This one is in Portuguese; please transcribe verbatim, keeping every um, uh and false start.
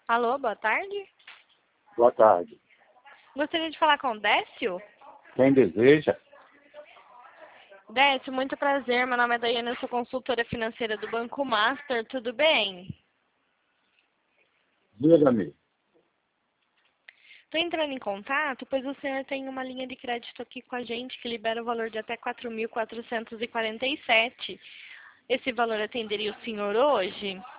Alô, boa tarde. Boa tarde. Gostaria de falar com o Décio? Quem deseja? Décio, muito prazer. Meu nome é Daiane, eu sou consultora financeira do Banco Master. Tudo bem? Diga-me. Estou entrando em contato, pois o senhor tem uma linha de crédito aqui com a gente que libera o valor de até quatro mil quatrocentos e quarenta e sete. Esse valor atenderia o senhor hoje?